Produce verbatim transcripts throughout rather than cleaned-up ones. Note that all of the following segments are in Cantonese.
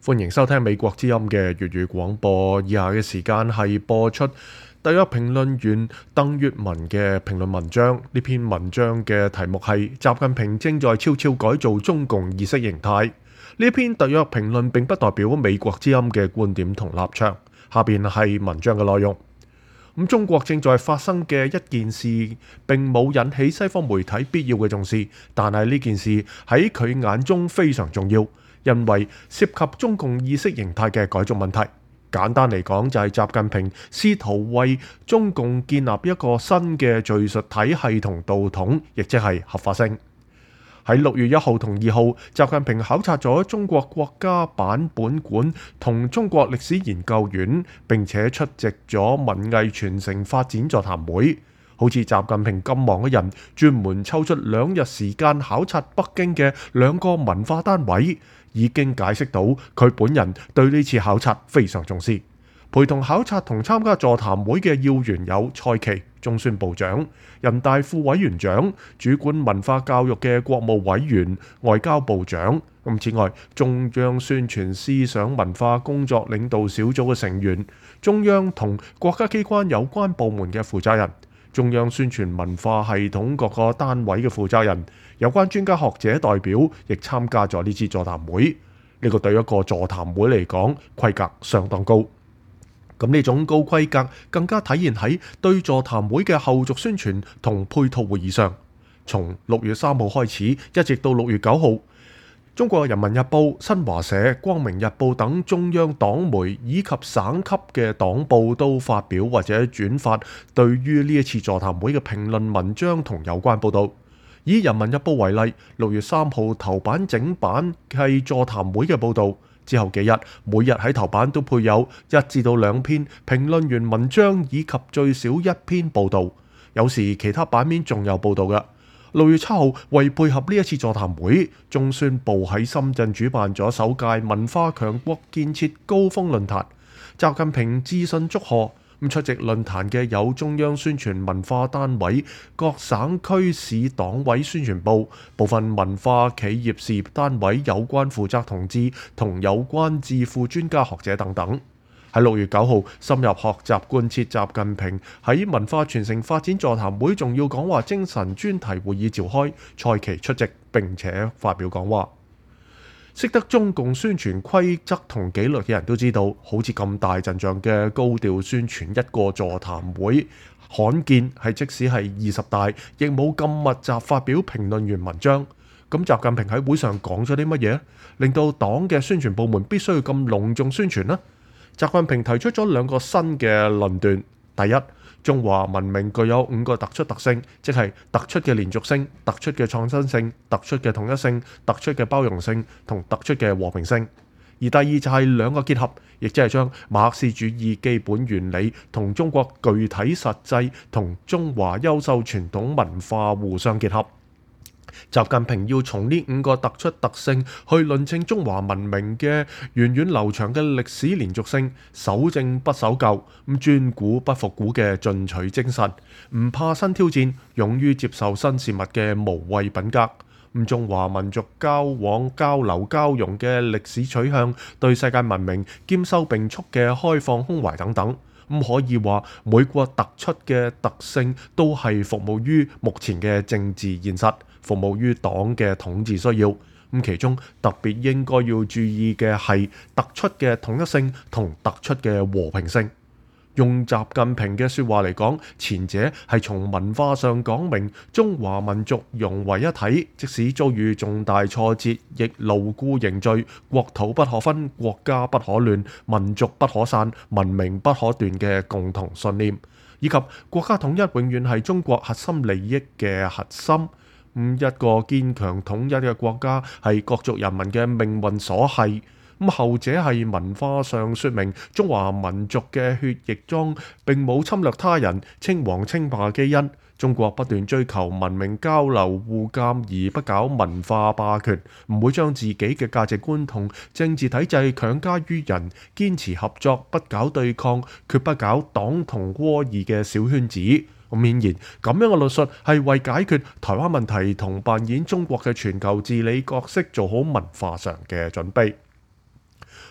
歡迎收聽美國之音嘅粵語廣播。以下嘅時間係播出第一評論員鄧粵文嘅評論文章。呢篇文章嘅題目係習近平正在悄悄改造中共意識形態。呢篇特約評論並不代表美國之音嘅觀點同立場。下邊係文章嘅內容。咁中國正在發生嘅一件事並冇引起西方媒體必要嘅重視，但係呢件事喺佢眼中非常重要，因為涉及中共意識形態嘅改造問題。簡單嚟講，就係習近平試圖為中共建立一個新嘅敘述體系同道統，亦即係合法性。喺六月一號同二號，習近平考察咗中國國家版本館同中國歷史研究院，並且出席咗文藝傳承發展座談會。好似習近平咁忙嘅人，專門抽出兩日時間考察北京嘅兩個文化單位，已經解釋到佢本人對呢次考察非常重視。陪同考察同參加座談會嘅要員有蔡奇中宣部長、人大副委員長、主管文化教育嘅國務委員、外交部長。咁此外，中央宣傳思想文化工作領導小組嘅成員、中央同國家機關有關部門嘅負責人、中央宣傳文化系統各個單位嘅負責人、有關專家學者代表亦參加咗呢次座談會。呢個對一個座談會嚟講，規格相當高。咁呢種高規格更加體現喺對座談會嘅後續宣傳同配套會議上。從六月三號開始，一直到六月九號，中國人民日報、新華社、光明日報等中央黨媒以及省級嘅黨報都發表或者轉發對於呢一次座談會嘅評論文章同有關報導。以人民日報為例，六月三號頭版整版係座談會嘅報導。之後幾日，每日喺頭版都配有一至到兩篇評論員文章以及最少一篇報導，有時其他版面仲有報導嘅。六月七號，為配合呢一次座談會，中宣部喺深圳主辦咗首屆文化強國建設高峰論壇，習近平致信祝賀。咁出席論壇嘅有中央宣傳文化單位、各省區市黨委宣傳部、部分文化企業事業單位有關負責同志同有關智庫專家學者等等。喺六月九號，深入學習貫徹習近平喺文化傳承發展座談會重要講話精神專題會議召開，蔡奇出席並且發表講話。識得中共宣傳規則同紀律嘅人都知道，好似咁大陣仗嘅高調宣傳一個座談會，罕見係即使係二十大，亦冇咁密集發表評論員文章。咁習近平喺會上講咗啲乜嘢，令到黨嘅宣傳部門必須要咁隆重宣傳呢？習近平提出咗兩個新嘅論斷。第一，中華文明具有五個突出特性，即係突出嘅連續性、突出嘅創新性、突出嘅統一性、突出嘅包容性同突出嘅和平性。而第二就係兩個結合，亦即係將馬克思主義基本原理同中國具體實際同中華優秀傳統文化互相結合。習近平要從呢五個突出特性去論證中華文明嘅源遠流長嘅歷史連續性，守正不守舊，咁專古不復古嘅進取精神，唔怕新挑戰，勇於接受新事物嘅無畏品格，咁中華民族交往交流交融嘅歷史取向，對世界文明兼收並蓄嘅開放胸懷等等。咁可以話每個突出嘅特性都係服務於目前嘅政治現實，服務於黨嘅統治需要。咁其中特別應該要注意嘅係突出嘅統一性同突出嘅和平性。用習近平嘅説話嚟講，前者係從文化上講明中華民族融為一體，即使遭遇重大挫折，亦牢固凝聚國土不可分、國家不可亂、民族不可散、文明不可斷嘅共同信念，以及國家統一永遠係中國核心利益嘅核心。一個堅強統一嘅國家係各族人民嘅命運所繫。咁後者係文化上説明中華民族嘅血液中並冇侵略他人、稱王稱霸嘅基因。中國不斷追求文明交流互鑑，而不搞文化霸權，唔會將自己嘅價值觀同政治體制強加於人，堅持合作，不搞對抗，決不搞黨同窩異嘅小圈子。咁顯然，咁樣嘅論述係為解決台灣問題同扮演中國嘅全球治理角色做好文化上嘅準備。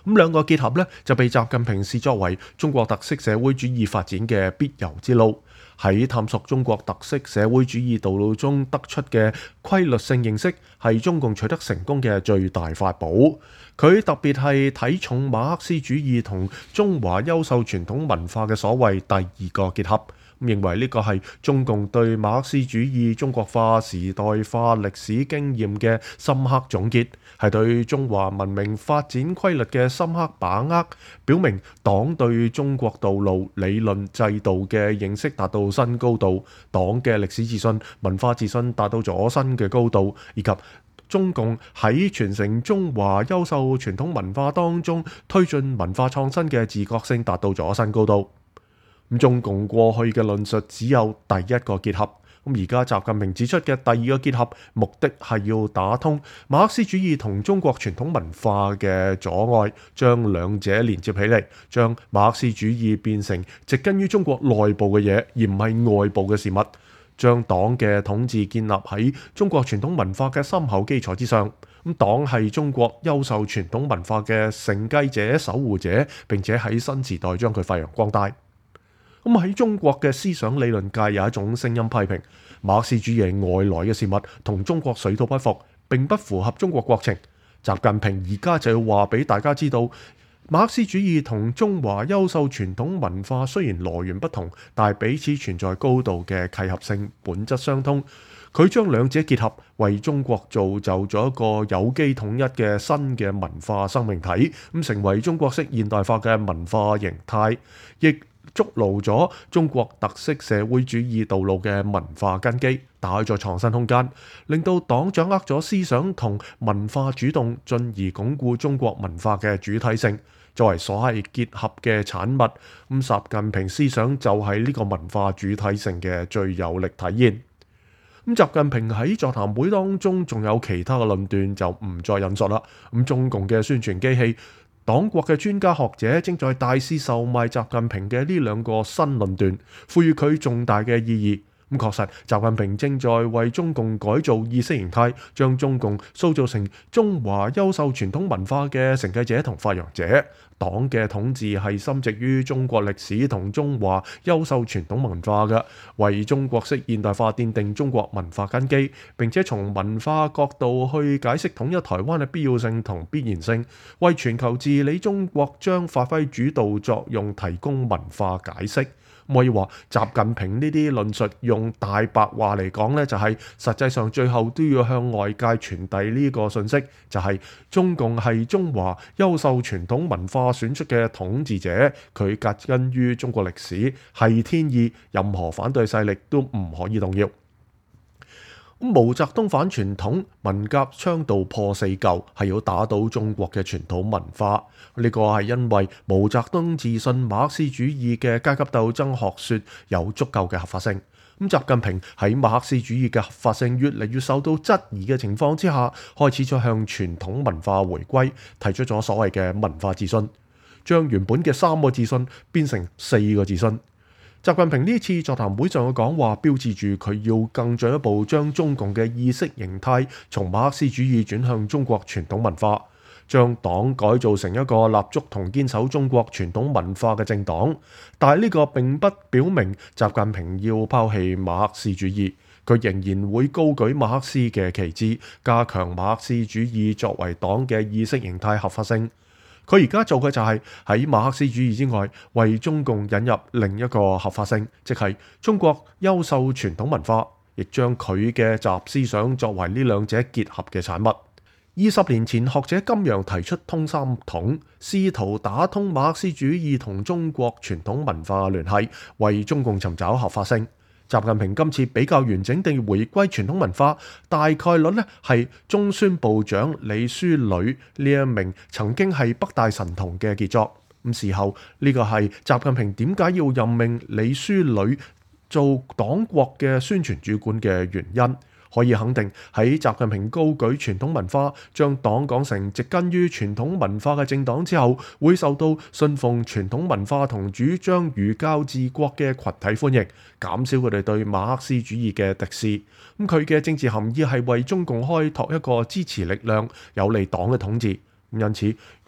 咁兩個結合呢，就被習近平視作為中國特色社會主義發展嘅必由之路。喺探索中國特色社會主義道路中得出嘅規律性認識，係中共取得成功嘅最大法寶。佢特別係睇重馬克思主義同中華優秀傳統文化嘅所謂第二個結合，認為呢個係中共對馬克思主義中國化、時代化歷史經驗嘅深刻總結，係對中華文明發展規律嘅深刻把握，表明黨對中國道路、理論、制度嘅認識達到新高度，黨嘅歷史自信、文化自信達到咗新嘅高度，以及中共喺傳承中華優秀傳統文化當中推進文化創新嘅自覺性達到咗新高度。咁中共過去嘅論述只有第一個結合，咁而家習近平指出嘅第二個結合，目的係要打通馬克思主義同中國傳統文化嘅阻礙，將兩者連接起嚟，將馬克思主義變成植根於中國內部嘅嘢，而唔係外部嘅事物。將黨嘅統治建立喺中國傳統文化嘅深厚基礎之上，咁黨係中國優秀傳統文化嘅承繼者、守護者，並且喺新時代將佢發揚光大。咁喺中國嘅思想理論界有一種聲音批評，馬克思主義係外來嘅事物，同中國水土不服，並不符合中國國情。習近平而家就要話俾大家知道，馬克思主義同中華優秀傳統文化雖然來源不同，但係彼此存在高度嘅契合性，本質相通。佢將兩者結合，為中國造就咗一個有機統一嘅新嘅文化生命體，咁成為中國式現代化嘅文化形態，亦築牢咗中國特色社會主義道路嘅文化根基，打開咗創新空間，令到黨掌握咗思想同文化主動，進而鞏固中國文化嘅主體性。作為所謂結合嘅產物，咁習近平思想就係呢個文化主體性嘅最有力體現。咁習近平喺座談會當中仲有其他嘅論斷，就唔再引述啦。咁中共嘅宣傳機器、黨國嘅專家學者正在大肆售賣習近平嘅呢兩個新論斷，賦予佢重大嘅意義。咁確實，習近平正在為中共改造意識形態，將中共塑造成中華優秀傳統文化嘅承繼者同發揚者。黨嘅統治係深植於中國歷史同中華優秀傳統文化嘅，為中國式現代化奠定中國文化根基，並且從文化角度去解釋統一台灣嘅必要性同必然性，為全球治理中國將發揮主導作用提供文化解釋。可以話習近平呢啲論述用大白話嚟講呢，就係實際上最後都要向外界傳遞呢個信息，就係中共係中華優秀傳統文化選出嘅統治者，佢紮根於中國歷史，係天意，任何反對勢力都唔可以動搖。毛澤東反傳統，文革倡導破四舊，係要打倒中國嘅傳統文化。呢個係因為毛澤東自信馬克思主義嘅階級鬥爭學說有足夠嘅合法性。咁習近平喺馬克思主義嘅合法性越嚟越受到質疑嘅情況之下，開始咗向傳統文化回歸，提出咗所謂嘅文化自信，將原本嘅三個自信變成四個自信。習近平呢次座談會上嘅講話，標誌住佢要更進一步將中共嘅意識形態從馬克思主義轉向中國傳統文化，將黨改造成一個立足同堅守中國傳統文化嘅政黨。但係呢個並不表明習近平要拋棄馬克思主義，佢仍然會高舉馬克思嘅旗幟，加強馬克思主義作為黨嘅意識形態合法性。佢而家做嘅就係喺馬克思主義之外，為中共引入另一個合法性，即係中國優秀傳統文化，亦將佢嘅習思想作為呢兩者結合嘅產物。二十年前，學者金陽提出通三統，試圖打通馬克思主義同中國傳統文化嘅聯繫，為中共尋找合法性。習近平今次比較完整地回歸傳統文化，大概率呢係中宣部長李書磊呢一名曾經係北大神童嘅傑作。咁事後呢個係習近平點解要任命李書磊做黨國嘅宣傳主管嘅原因。可以肯定，喺習近平高舉傳統文化，將黨講成植根於傳統文化嘅政黨之後，會受到信奉傳統文化同主張儒教治國嘅群體歡迎，減少佢哋對馬克思主義嘅敵視。咁佢嘅政治含義係為中共開拓一個支持力量，有利黨嘅統治。因此，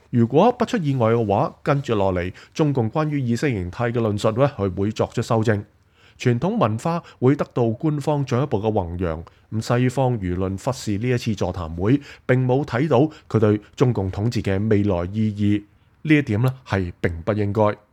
如果不出意外嘅話，跟住落嚟，中共關於意識形態嘅論述咧，佢會作出修正，傳統文化會得到官方進一步嘅弘揚。咁西方輿論忽視呢一次座談會，並冇睇到佢對中共統治嘅未來意義，呢一點咧係並不應該。